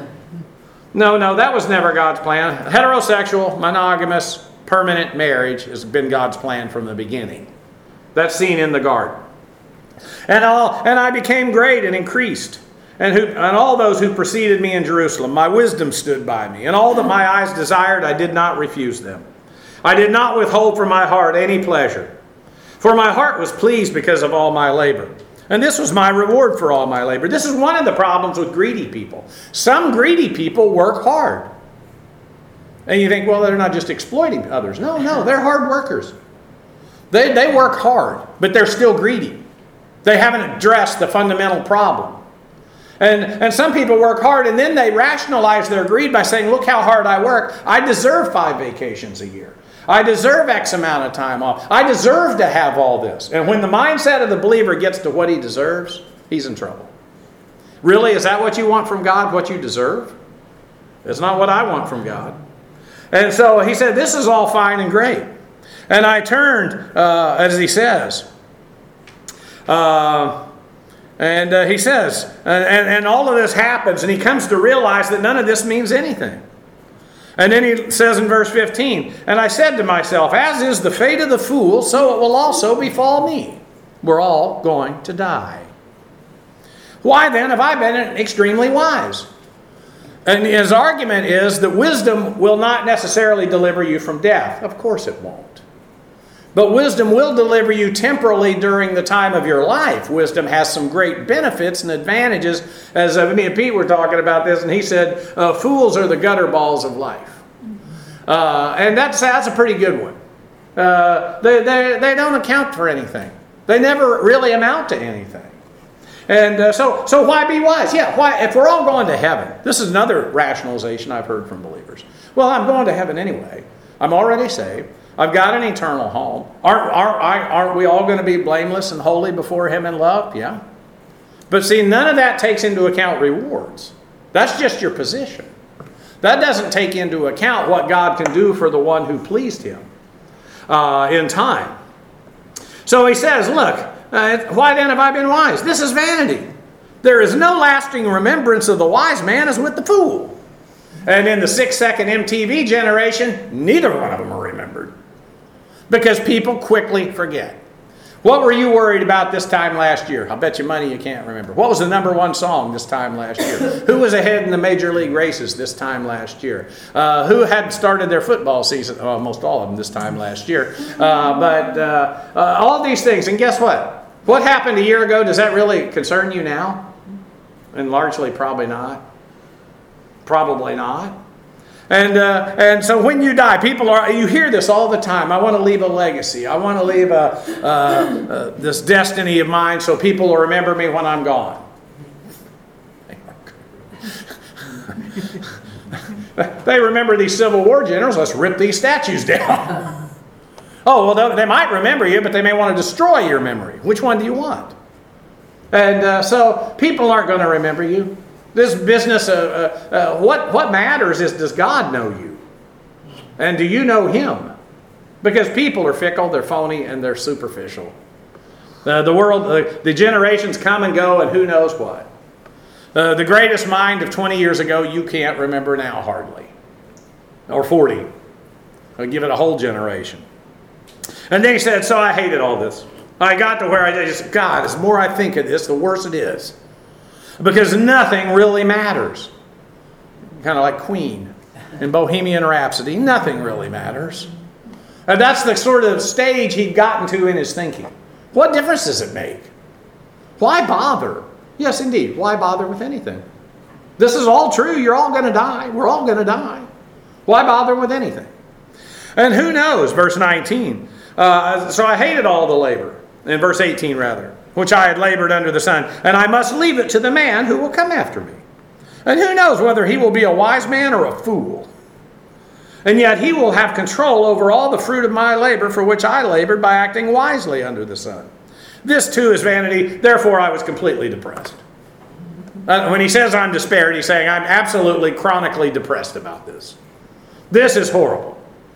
No, no, that was never God's plan. Heterosexual, monogamous, permanent marriage has been God's plan from the beginning. That's seen in the garden. And all, and I became great and increased. And, who, and all those who preceded me in Jerusalem, my wisdom stood by me. And all that my eyes desired, I did not refuse them. I did not withhold from my heart any pleasure. For my heart was pleased because of all my labor. And this was my reward for all my labor. This is one of the problems with greedy people. Some greedy people work hard. And you think, well, they're not just exploiting others. No, no, they're hard workers. They, they work hard, but they're still greedy. They haven't addressed the fundamental problem. And, and some people work hard and then they rationalize their greed by saying, look how hard I work. I deserve five vacations a year. I deserve X amount of time off. I deserve to have all this. And when the mindset of the believer gets to what he deserves, he's in trouble. Really, is that what you want from God, what you deserve? It's not what I want from God. And so he said, this is all fine and great. And I turned, uh, as he says, uh, and uh, he says, and, and, and all of this happens, and he comes to realize that none of this means anything. And then he says in verse fifteen, and I said to myself, as is the fate of the fool, so it will also befall me. We're all going to die. Why then have I been extremely wise? And his argument is that wisdom will not necessarily deliver you from death. Of course it won't. But wisdom will deliver you temporally during the time of your life. Wisdom has some great benefits and advantages. As uh, me and Pete were talking about this, and he said, uh, fools are the gutter balls of life. Uh, and that's, that's a pretty good one. Uh, they, they, they don't account for anything. They never really amount to anything. And uh, so, so why be wise? Yeah, why? If we're all going to heaven, this is another rationalization I've heard from believers. Well, I'm going to heaven anyway. I'm already saved. I've got an eternal home. Aren't, aren't, aren't we all going to be blameless and holy before Him in love? Yeah. But see, none of that takes into account rewards. That's just your position. That doesn't take into account what God can do for the one who pleased Him uh, in time. So he says, look, uh, why then have I been wise? This is vanity. There is no lasting remembrance of the wise man as with the fool. And in the six-second M T V generation, neither one of them are remembered. Because people quickly forget. What were you worried about this time last year? I'll bet you money you can't remember. What was the number one song this time last year? Who was ahead in the major league races this time last year? Uh, who had started their football season? Oh, almost all of them this time last year. Uh, but uh, uh, all these things. And guess what? What happened a year ago, does that really concern you now? And largely probably not. Probably not. And uh, and so when you die, people are, you hear this all the time. I want to leave a legacy. I want to leave a, uh, uh, this destiny of mine so people will remember me when I'm gone. They remember these Civil War generals. Let's rip these statues down. Oh, well, they might remember you, but they may want to destroy your memory. Which one do you want? And uh, so people aren't going to remember you. This business, uh, uh, uh, what, what matters is, does God know you? And do you know Him? Because people are fickle, they're phony, and they're superficial. Uh, the world, uh, the generations come and go, and who knows what. Uh, the greatest mind of twenty years ago, you can't remember now hardly. Or forty. I'll give it a whole generation. And then he said, so I hated all this. I got to where I just, God, the more I think of this, the worse it is. Because nothing really matters. Kind of like Queen in Bohemian Rhapsody. Nothing really matters. And that's the sort of stage he'd gotten to in his thinking. What difference does it make? Why bother? Yes, indeed. Why bother with anything? This is all true. You're all going to die. We're all going to die. Why bother with anything? And who knows? Verse nineteen. Uh, so I hated all the labor. In verse eighteen, rather. Which I had labored under the sun, and I must leave it to the man who will come after me. And who knows whether he will be a wise man or a fool. And yet he will have control over all the fruit of my labor, for which I labored by acting wisely under the sun. This too is vanity, therefore I was completely depressed. Uh, when he says I'm despaired, he's saying I'm absolutely chronically depressed about this. This is horrible.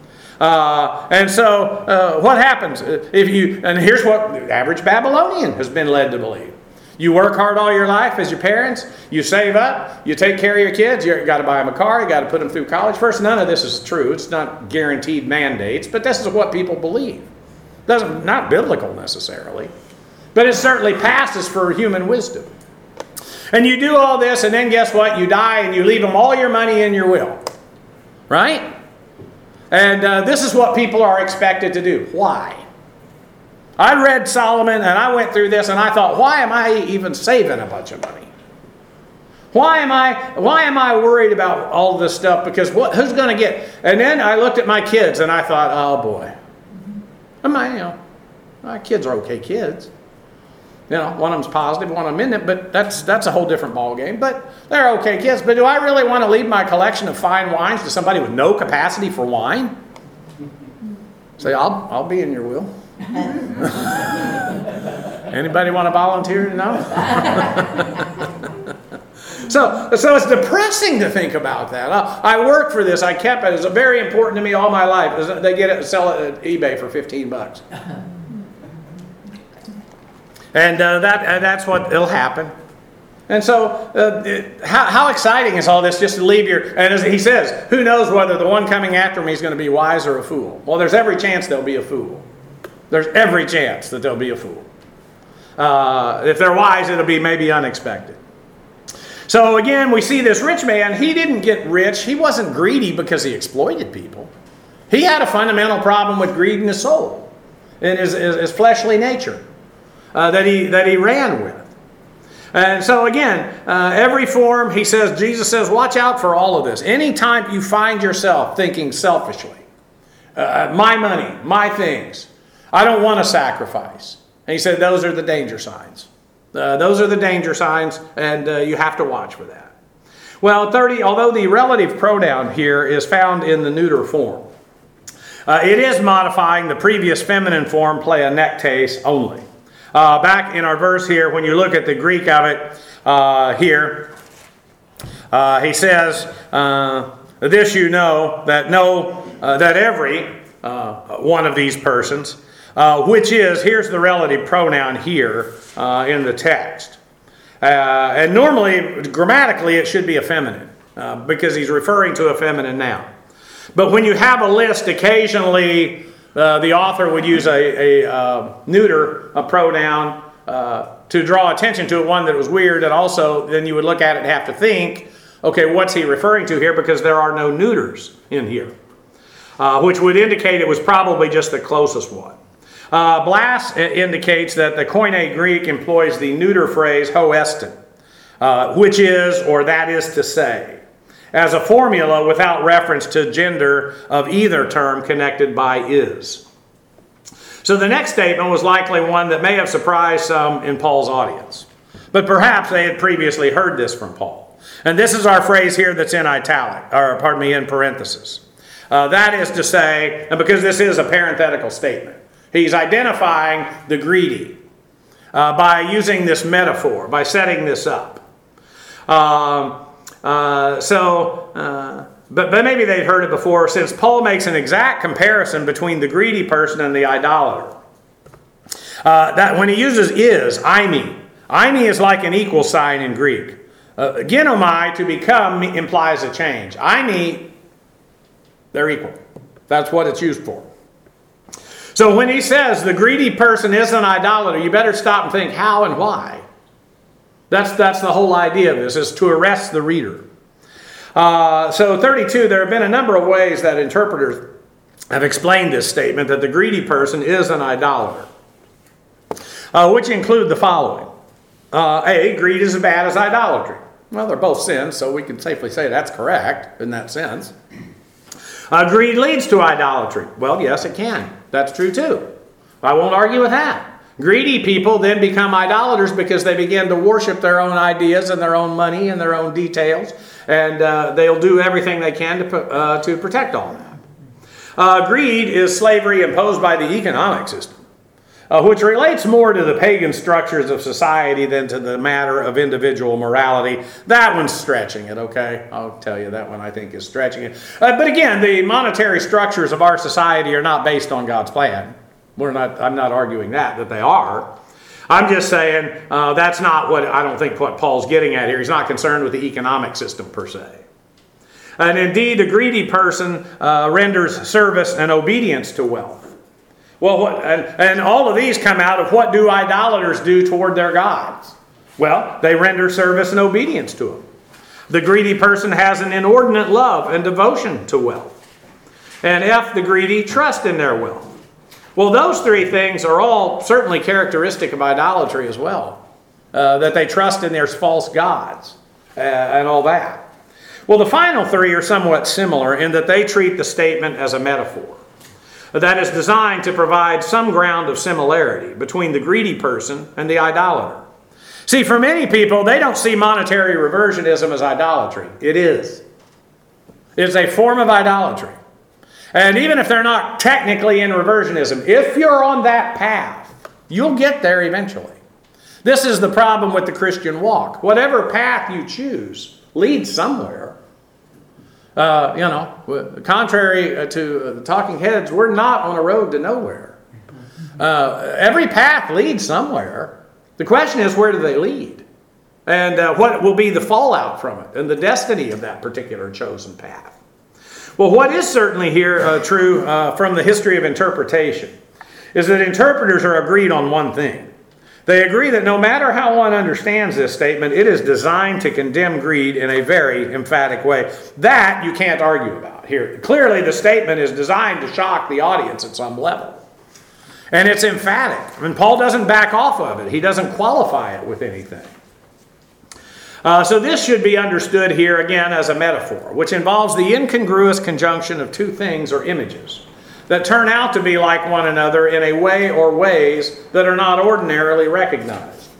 Uh, and so, uh, what happens if you, and here's what the average Babylonian has been led to believe. You work hard all your life as your parents, you save up, you take care of your kids, you got to buy them a car, you got to put them through college. First, none of this is true. It's not guaranteed mandates, but this is what people believe. Doesn't, not biblical necessarily, but it certainly passes for human wisdom. And you do all this, and then guess what? You die and you leave them all your money in your will. Right? And uh, this is what people are expected to do. Why? I read Solomon and I went through this and I thought, why am I even saving a bunch of money? Why am I why am I worried about all this stuff? Because what, who's going to get? And then I looked at my kids and I thought, oh boy. I mean, you know, my kids are okay kids. You know, one of them's positive, one of them isn't, but that's that's a whole different ballgame. But they're okay kids. But do I really want to leave my collection of fine wines to somebody with no capacity for wine? Say, I'll I'll be in your will. Anybody want to volunteer? No? so, so it's depressing to think about that. I, I worked for this. I kept it. It's very important to me all my life. They get it, sell it at eBay for fifteen bucks. And uh, that uh, that's what will happen. And so, uh, it, how, how exciting is all this just to leave your... And as he says, who knows whether the one coming after me is going to be wise or a fool? Well, there's every chance there'll be a fool. There's every chance that there'll be a fool. Uh, if they're wise, it'll be maybe unexpected. So again, we see this rich man. He didn't get rich. He wasn't greedy because he exploited people. He had a fundamental problem with greed in his soul, in his, his, his fleshly nature, uh, that he that he ran with. And so again, uh, every form, he says, Jesus says, watch out for all of this. Anytime you find yourself thinking selfishly, uh, my money, my things, I don't want to sacrifice. And he said, those are the danger signs. Uh, those are the danger signs, and uh, you have to watch for that. Well, thirty, although the relative pronoun here is found in the neuter form, uh, it is modifying the previous feminine form, pleonektes, only. Uh, back in our verse here, when you look at the Greek of it uh, here, uh, he says, uh, this you know, that know uh, that every uh, one of these persons, uh, which is, here's the relative pronoun here uh, in the text. Uh, and normally, grammatically, it should be a feminine, uh, because he's referring to a feminine noun. But when you have a list, occasionally Uh, the author would use a, a uh, neuter, a pronoun, uh, to draw attention to one that was weird, and also then you would look at it and have to think, okay, what's he referring to here? Because there are no neuters in here, uh, which would indicate it was probably just the closest one. Uh, Blas indicates that the Koine Greek employs the neuter phrase hoestin, uh, which is, or that is to say, as a formula without reference to gender of either term connected by is. So the next statement was likely one that may have surprised some in Paul's audience. But perhaps they had previously heard this from Paul. And this is our phrase here that's in italic, or pardon me, in parenthesis. Uh, that is to say, and because this is a parenthetical statement, he's identifying the greedy uh, by using this metaphor, by setting this up. Um... Uh, so, uh, but, but maybe they'd heard it before, since Paul makes an exact comparison between the greedy person and the idolater. Uh, that when he uses is, eimi. Eimi is like an equal sign in Greek. Uh, genomai, to become, implies a change. Eimi, they're equal. That's what it's used for. So when he says the greedy person is an idolater, you better stop and think how and why. That's, that's the whole idea of this, is to arrest the reader. Uh, so thirty-two, there have been a number of ways that interpreters have explained this statement, that the greedy person is an idolater, uh, which include the following. Uh, A, greed is as bad as idolatry. Well, they're both sins, so we can safely say that's correct in that sense. Uh, greed leads to idolatry. Well, yes, it can. That's true too. I won't argue with that. Greedy people then become idolaters because they begin to worship their own ideas and their own money and their own details, and uh, they'll do everything they can to, uh, to protect all that. Uh, greed is slavery imposed by the economic system, uh, which relates more to the pagan structures of society than to the matter of individual morality. That one's stretching it, okay? I'll tell you, that one I think is stretching it. Uh, but again, the monetary structures of our society are not based on God's plan. We're not, I'm not arguing that, that they are. I'm just saying uh, that's not what, I don't think what Paul's getting at here. He's not concerned with the economic system per se. And indeed, the greedy person uh, renders service and obedience to wealth. Well, what, and, and all of these come out of what do idolaters do toward their gods? Well, they render service and obedience to them. The greedy person has an inordinate love and devotion to wealth. And F, the greedy trust in their wealth. Well, those three things are all certainly characteristic of idolatry as well. Uh, that they trust in their false gods uh, and all that. Well, the final three are somewhat similar in that they treat the statement as a metaphor. that is designed to provide some ground of similarity between the greedy person and the idolater. See, for many people, they don't see monetary reversionism as idolatry. It is. It's a form of idolatry. And even if they're not technically in reversionism, if you're on that path, you'll get there eventually. This is the problem with the Christian walk. Whatever path you choose leads somewhere. Uh, you know, contrary to the talking heads, we're not on a road to nowhere. Uh, every path leads somewhere. The question is, where do they lead? And uh, what will be the fallout from it and the destiny of that particular chosen path? Well, what is certainly here uh, true uh, from the history of interpretation is that interpreters are agreed on one thing. They agree that no matter how one understands this statement, it is designed to condemn greed in a very emphatic way. That you can't argue about here. Clearly, the statement is designed to shock the audience at some level. And it's emphatic. I mean, Paul doesn't back off of it. He doesn't qualify it with anything. Uh, so this should be understood here again as a metaphor, which involves the incongruous conjunction of two things or images that turn out to be like one another in a way or ways that are not ordinarily recognized.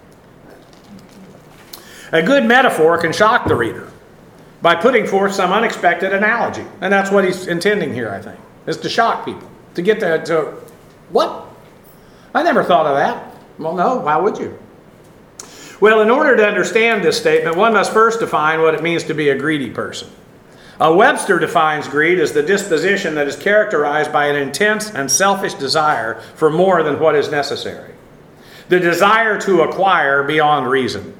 A good metaphor can shock the reader by putting forth some unexpected analogy. And that's what he's intending here, I think, is to shock people. To get to, to what? I never thought of that. Well, no, why would you? Well, in order to understand this statement, one must first define what it means to be a greedy person. Uh, Webster defines greed as the disposition that is characterized by an intense and selfish desire for more than what is necessary. The desire to acquire beyond reason.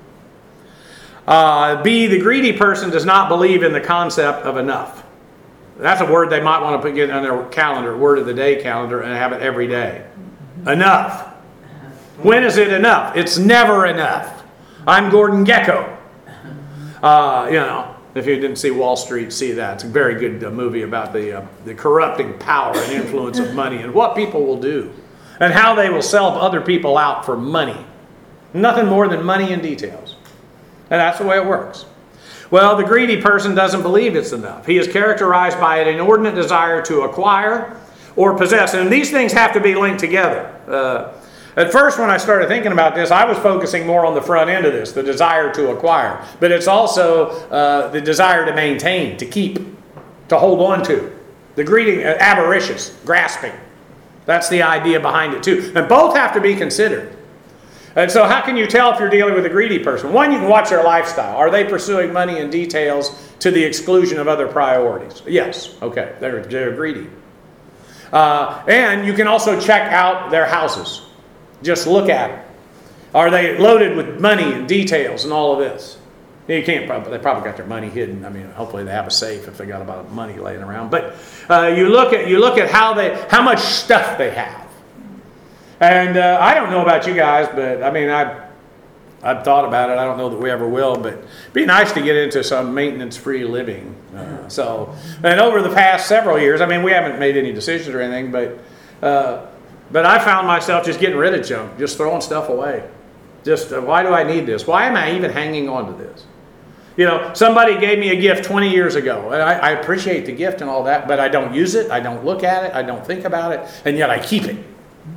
Uh, B, the greedy person does not believe in the concept of enough. That's a word they might want to put on their calendar, word of the day calendar, and have it every day. Enough. When is it enough? It's never enough. I'm Gordon Gekko. Uh, you know, if you didn't see Wall Street, see that. It's a very good uh, movie about the, uh, the corrupting power and influence of money and what people will do and how they will sell other people out for money. Nothing more than money and details. And that's the way it works. Well, the greedy person doesn't believe it's enough. He is characterized by an inordinate desire to acquire or possess. And these things have to be linked together. Uh, At first, when I started thinking about this, I was focusing more on the front end of this, the desire to acquire. But it's also uh, the desire to maintain, to keep, to hold on to. The greedy, uh, avaricious, grasping. That's the idea behind it too. And both have to be considered. And so how can you tell if you're dealing with a greedy person? One, you can watch their lifestyle. Are they pursuing money and details to the exclusion of other priorities? Yes. Okay, they're, they're greedy. Uh, and you can also check out their houses. Just look at it. Are they loaded with money and details and all of this? You can't probably, they probably got their money hidden. I mean, hopefully they have a safe if they got a lot of money laying around. But uh, you look at you look at how they how much stuff they have. And uh, I don't know about you guys, but I mean, I've I've thought about it. I don't know that we ever will, but it'd be nice to get into some maintenance-free living. Uh, so, and over the past several years, I mean, we haven't made any decisions or anything, but. Uh, But I found myself just getting rid of junk, just throwing stuff away. Just, uh, why do I need this? Why am I even hanging on to this? You know, somebody gave me a gift twenty years ago. And I, I appreciate the gift and all that, but I don't use it. I don't look at it. I don't think about it. And yet I keep it.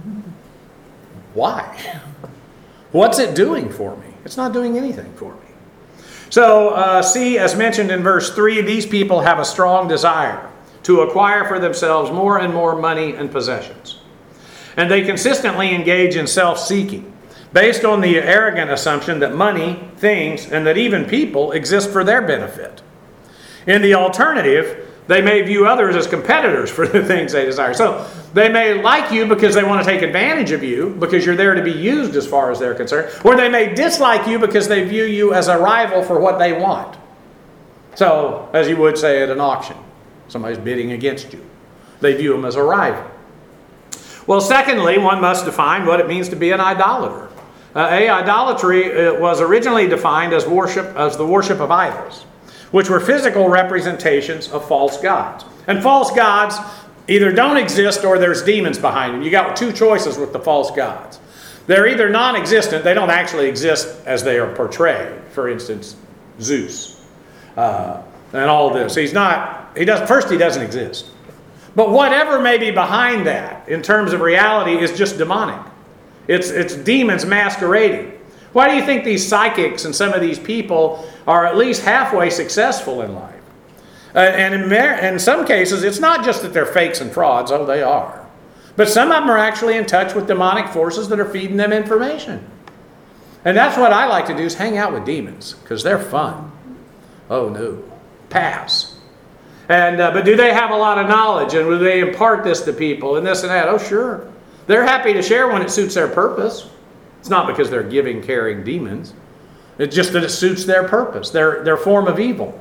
Why? What's it doing for me? It's not doing anything for me. So, uh, see, as mentioned in verse three, these people have a strong desire to acquire for themselves more and more money and possessions. And they consistently engage in self-seeking, based on the arrogant assumption that money, things, and that even people exist for their benefit. In the alternative, they may view others as competitors for the things they desire. So they may like you because they want to take advantage of you, because you're there to be used as far as they're concerned. Or they may dislike you because they view you as a rival for what they want. So, as you would say at an auction, somebody's bidding against you. They view them as a rival. Well, secondly, one must define what it means to be an idolater. Uh, a idolatry uh, was originally defined as worship, as the worship of idols, which were physical representations of false gods. And false gods either don't exist or there's demons behind them. You got two choices with the false gods. They're either non-existent, they don't actually exist as they are portrayed. For instance, Zeus uh, and all this. He's not. He does. First, he doesn't exist. But whatever may be behind that, in terms of reality, is just demonic. It's, it's demons masquerading. Why do you think these psychics and some of these people are at least halfway successful in life? Uh, and in, in some cases, it's not just that they're fakes and frauds. Oh, they are. But some of them are actually in touch with demonic forces that are feeding them information. And that's what I like to do, is hang out with demons, because they're fun. Oh, no. Pass. And uh, but do they have a lot of knowledge, and will they impart this to people and this and that? Oh, sure. They're happy to share when it suits their purpose. It's not because they're giving, caring demons. It's just that it suits their purpose, their, their form of evil.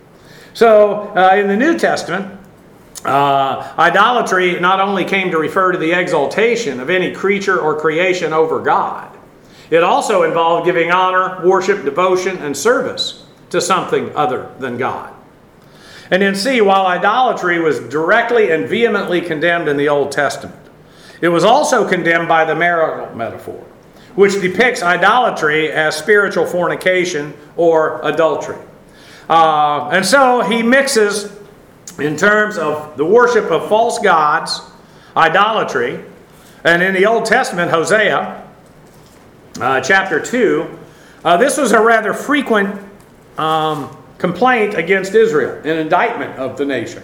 So uh, in the New Testament, uh, idolatry not only came to refer to the exaltation of any creature or creation over God, it also involved giving honor, worship, devotion, and service to something other than God. And then see, while idolatry was directly and vehemently condemned in the Old Testament, it was also condemned by the marital metaphor, which depicts idolatry as spiritual fornication or adultery. Uh, and so he mixes, in terms of the worship of false gods, idolatry, and in the Old Testament, Hosea, uh, chapter two, uh, this was a rather frequent um, complaint against Israel, an indictment of the nation.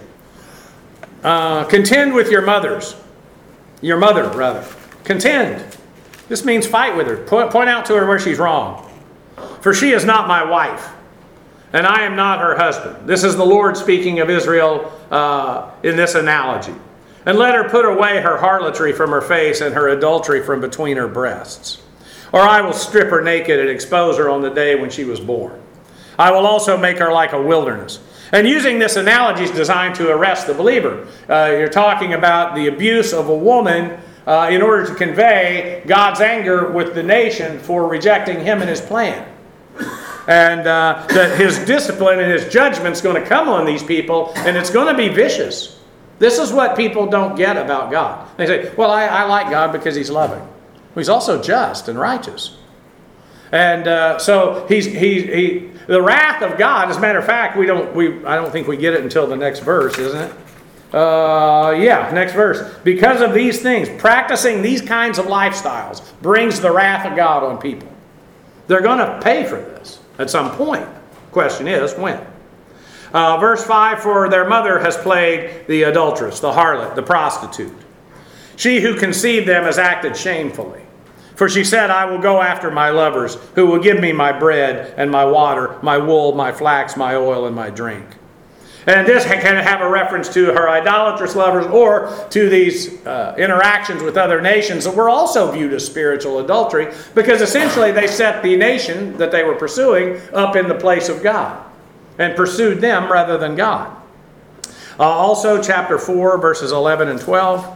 Uh, contend with your mothers, your mother, rather. Contend. This means fight with her. Point, point out to her where she's wrong. For she is not my wife, and I am not her husband. This is the Lord speaking of Israel uh, in this analogy. And let her put away her harlotry from her face and her adultery from between her breasts. Or I will strip her naked and expose her on the day when she was born. I will also make her like a wilderness. And using this analogy is designed to arrest the believer. Uh, you're talking about the abuse of a woman uh, in order to convey God's anger with the nation for rejecting him and his plan. And uh, that his discipline and his judgment is going to come on these people, and it's going to be vicious. This is what people don't get about God. They say, well, I, I like God because he's loving. Well, he's also just and righteous. And uh, so he's he he the wrath of God. As a matter of fact, we don't we I don't think we get it until the next verse, isn't it? Uh, yeah, next verse. Because of these things, practicing these kinds of lifestyles brings the wrath of God on people. They're going to pay for this at some point. Question is, when? Uh, verse five, for their mother has played the adulteress, the harlot, the prostitute. She who conceived them has acted shamefully. For she said, I will go after my lovers, who will give me my bread and my water, my wool, my flax, my oil, and my drink. And this can have a reference to her idolatrous lovers or to these uh, interactions with other nations that were also viewed as spiritual adultery, because essentially they set the nation that they were pursuing up in the place of God and pursued them rather than God. Uh, also, chapter four, verses eleven and twelve.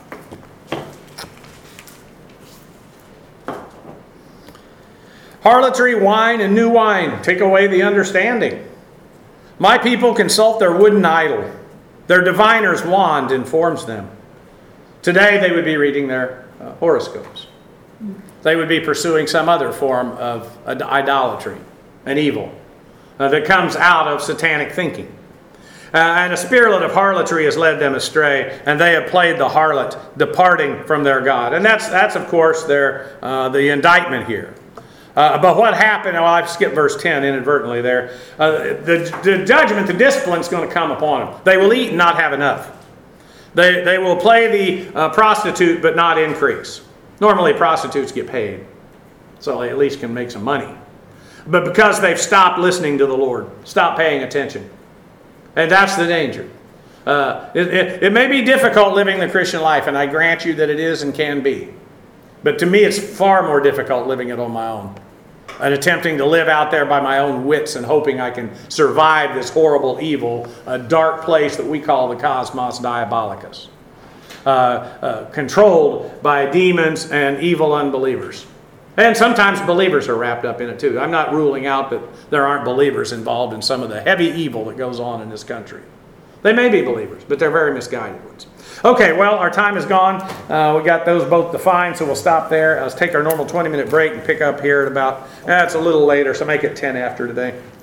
Harlotry, wine, and new wine take away the understanding. My people consult their wooden idol. Their diviner's wand informs them. Today they would be reading their uh, horoscopes. They would be pursuing some other form of idolatry and evil uh, that comes out of satanic thinking. Uh, and a spirit of harlotry has led them astray, and they have played the harlot, departing from their God. And that's, that's of course, their uh, the indictment here. Uh, but what happened, well, I skipped verse ten inadvertently there. Uh, the, the judgment, the discipline is going to come upon them. They will eat and not have enough. They, they will play the uh, prostitute but not increase. Normally prostitutes get paid, so they at least can make some money. But because they've stopped listening to the Lord, stopped paying attention. And that's the danger. Uh, it, it, it may be difficult living the Christian life, and I grant you that it is and can be. But to me, it's far more difficult living it on my own. And attempting to live out there by my own wits and hoping I can survive this horrible evil, a dark place that we call the cosmos diabolicus. Uh, uh, controlled by demons and evil unbelievers. And sometimes believers are wrapped up in it too. I'm not ruling out that there aren't believers involved in some of the heavy evil that goes on in this country. They may be believers, but they're very misguided ones. Okay, well, our time is gone. Uh, we got those both defined, so we'll stop there. Let's take our normal twenty minute break and pick up here at about, eh, it's a little later, so make it ten after today.